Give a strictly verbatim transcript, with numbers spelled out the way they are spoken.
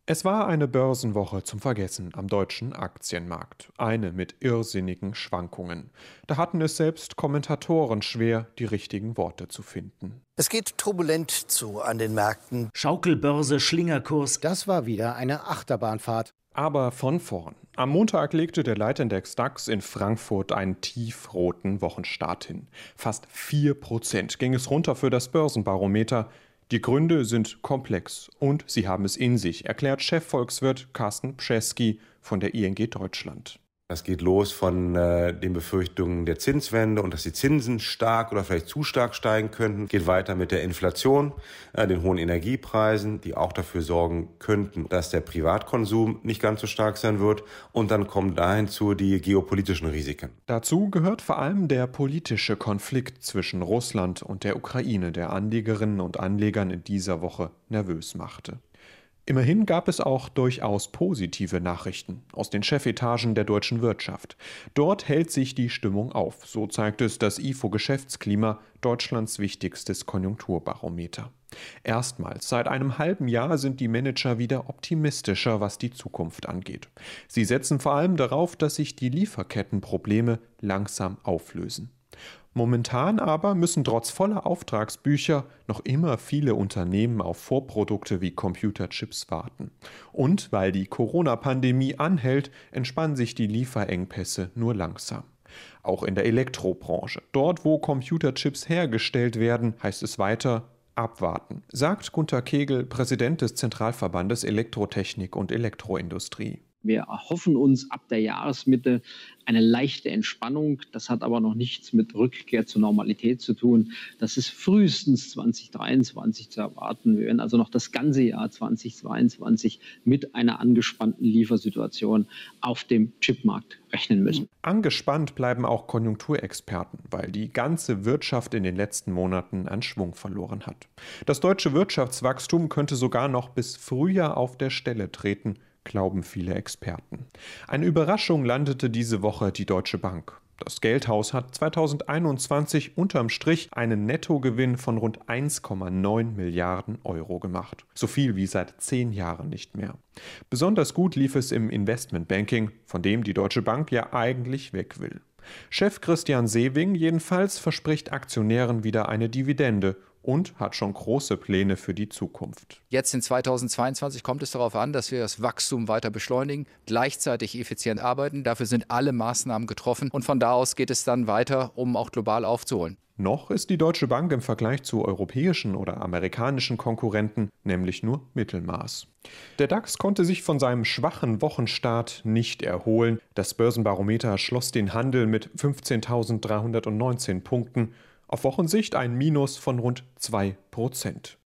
Es war eine Börsenwoche zum Vergessen am deutschen Aktienmarkt. Eine mit irrsinnigen Schwankungen. Da hatten es selbst Kommentatoren schwer, die richtigen Worte zu finden. Es geht turbulent zu an den Märkten. Schaukelbörse, Schlingerkurs. Das war wieder eine Achterbahnfahrt. Aber von vorn. Am Montag legte der Leitindex DAX in Frankfurt einen tiefroten Wochenstart hin. Fast vier Prozent ging es runter für das Börsenbarometer. Die Gründe sind komplex und sie haben es in sich, erklärt Chefvolkswirt Carsten Pschesky von der I N G Deutschland. Das geht los von äh, den Befürchtungen der Zinswende und dass die Zinsen stark oder vielleicht zu stark steigen könnten. Geht weiter mit der Inflation, äh, den hohen Energiepreisen, die auch dafür sorgen könnten, dass der Privatkonsum nicht ganz so stark sein wird. Und dann kommen da hinzu die geopolitischen Risiken. Dazu gehört vor allem der politische Konflikt zwischen Russland und der Ukraine, der Anlegerinnen und Anlegern in dieser Woche nervös machte. Immerhin gab es auch durchaus positive Nachrichten aus den Chefetagen der deutschen Wirtschaft. Dort hält sich die Stimmung auf, so zeigt es das I F O Geschäftsklima, Deutschlands wichtigstes Konjunkturbarometer. Erstmals seit einem halben Jahr sind die Manager wieder optimistischer, was die Zukunft angeht. Sie setzen vor allem darauf, dass sich die Lieferkettenprobleme langsam auflösen. Momentan aber müssen trotz voller Auftragsbücher noch immer viele Unternehmen auf Vorprodukte wie Computerchips warten. Und weil die Corona-Pandemie anhält, entspannen sich die Lieferengpässe nur langsam. Auch in der Elektrobranche, dort wo Computerchips hergestellt werden, heißt es weiter abwarten, sagt Gunter Kegel, Präsident des Zentralverbandes Elektrotechnik und Elektroindustrie. Wir erhoffen uns ab der Jahresmitte eine leichte Entspannung. Das hat aber noch nichts mit Rückkehr zur Normalität zu tun. Das ist frühestens zwanzig dreiundzwanzig zu erwarten. Wir werden also noch das ganze Jahr zwanzig zweiundzwanzig mit einer angespannten Liefersituation auf dem Chipmarkt rechnen müssen. Angespannt bleiben auch Konjunkturexperten, weil die ganze Wirtschaft in den letzten Monaten an Schwung verloren hat. Das deutsche Wirtschaftswachstum könnte sogar noch bis Frühjahr auf der Stelle treten, glauben viele Experten. Eine Überraschung landete diese Woche die Deutsche Bank. Das Geldhaus hat zweitausendeinundzwanzig unterm Strich einen Nettogewinn von rund eins Komma neun Milliarden Euro gemacht. So viel wie seit zehn Jahren nicht mehr. Besonders gut lief es im Investmentbanking, von dem die Deutsche Bank ja eigentlich weg will. Chef Christian Sewing jedenfalls verspricht Aktionären wieder eine Dividende und hat schon große Pläne für die Zukunft. Jetzt in zweitausendzweiundzwanzig kommt es darauf an, dass wir das Wachstum weiter beschleunigen, gleichzeitig effizient arbeiten. Dafür sind alle Maßnahmen getroffen und von da aus geht es dann weiter, um auch global aufzuholen. Noch ist die Deutsche Bank im Vergleich zu europäischen oder amerikanischen Konkurrenten nämlich nur Mittelmaß. Der DAX konnte sich von seinem schwachen Wochenstart nicht erholen. Das Börsenbarometer schloss den Handel mit fünfzehntausenddreihundertneunzehn Punkten. Auf Wochensicht ein Minus von rund zwei Prozent.